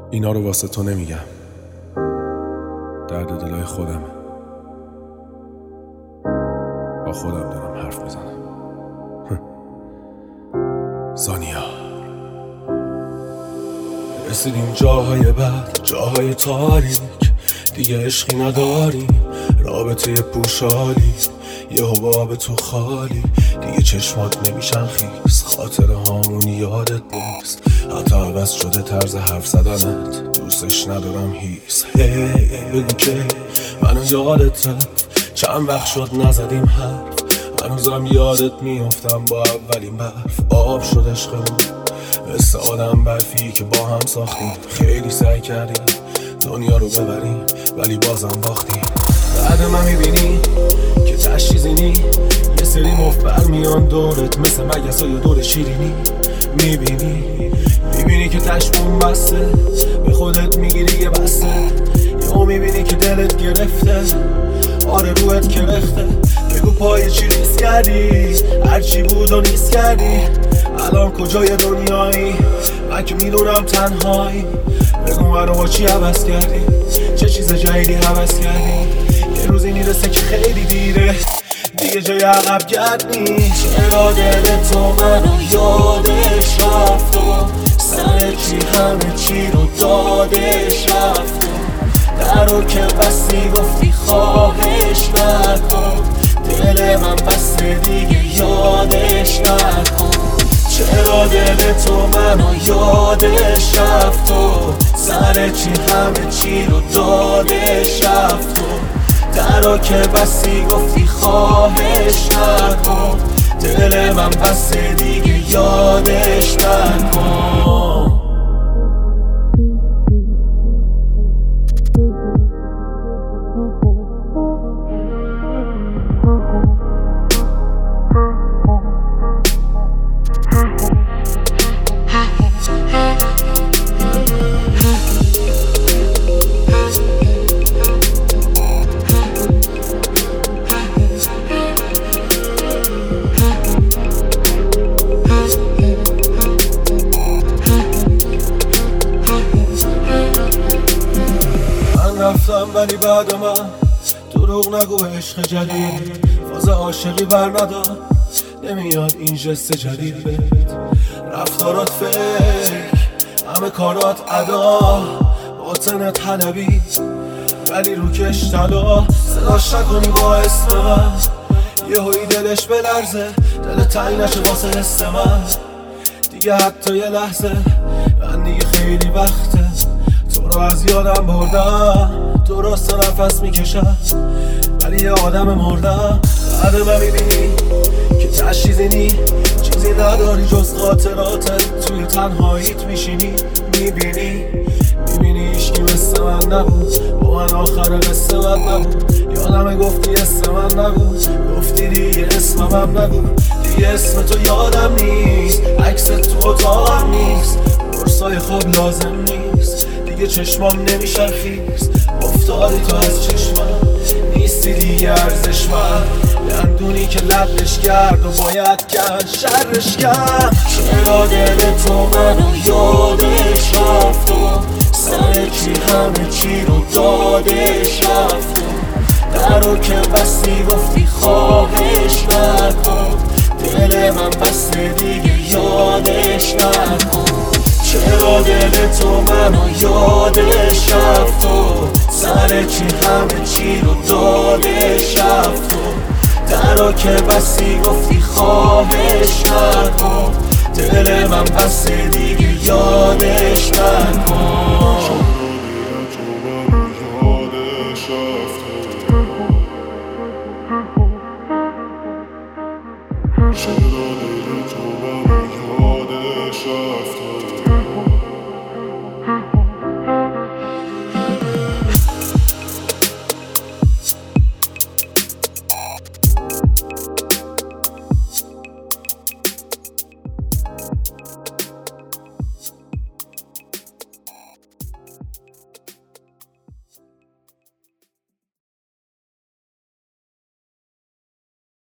اینا رو واسه تو نمیگم، درد دلای خودم، با خودم دارم حرف میزنم. زانیا رسیدیم جاهای بد، جاهای تاریک، دیگه عشقی نداریم، رابطه پوشالی، یه حباب تو خالی، دیگه چشمات نمیشن خیس، خاطر هامون یادت نیست، حتی عوض شده طرز حرف زدنت، دوستش ندارم هیس. بگو که منو یادت رفت، چند وقت شد نزدیم حرف، هنوزم یادت میافتم با اولین برف، آب شد عشقمون مثل آدم برفی که با هم ساختیم، خیلی سعی کردیم دنیا رو ببریم ولی بازم باختیم. بعد من میبینی که تشریزینی، یه سری مفبر میان دورت مثل مگسای دور شیرینی، میبینی که تشمون بسته، به خودت میگیری یه بسته، یهو میبینی که دلت گرفته، آره روحت کرخته، بگو پای چی ریس کردی، هرچی بود و نیست کردی، الان کجای دنیایی، من که میدونم تنهایی، بگو منو با چی عوض کردی، چه چیز جدیدی حوض کردی، یه روزی میرسه که خیلی دیره، دیگه جای عقب گرد نیست. چرا دل تو منو یادش رفت و سر چی همه چی رو دادش رفت و درو که بستی گفتی خواهش نکن، دل من بسته دیگه یادش نکن. چرا دل تو منو یادش رفت و سر چی همه چی رو دادش رفت و درو که بستی گفتی خواهش نکن، دل من بسته دیگه یادش نکن. رفتم ولی بعد من دروغ نگو، عشق جدید فاز عاشقی بر ندار، نمیاد این جست جدید بهت، رفتارات فکر، همه کارات ادا، باطنت حلبی ولی روکش طلا، صداش نکنی با اسم من، یهویی دلش بلرزه، دل تنگ نشه واسه حس من، دیگه حتی یه لحظه، من دیگه خیلی وقته تو رو از یادم بردم، درست نفس میکشم ولی یه آدم مردم. بعد من میبینی که تشریزینی، چیزی نداری جز خاطراتت، توی تنهاییت میشینی، میبینی عشقی مثل من نبود، با من آخر قصه من نبود، یادم گفتی اسم من نبود، گفتی دیگه اسمم نگو، دیگه اسم تو یادم نیست، عکس تو اتاقم نیست، قرصای خواب لازم نیست، دیگه چشمام نمیشن خیس، افتادی تو از چشمم، نیستی دیگه ارزش من، دندونی که لبش کرد و باید کرد شرش کرد. چرا دل تو منو یادش رفت و سر چی همه چی رو دادش رفت و درو که بستی گفتی خواهش نکن، دل من بسته دیگه یادش نکن. چرا دل تو منو یادش رفت و سر چی همه چی رو دادش رفت و درو که بستی گفتی خواهش نکن، دل من بسته دیگه یادش نکن. چرا دل تو منو یادش رفت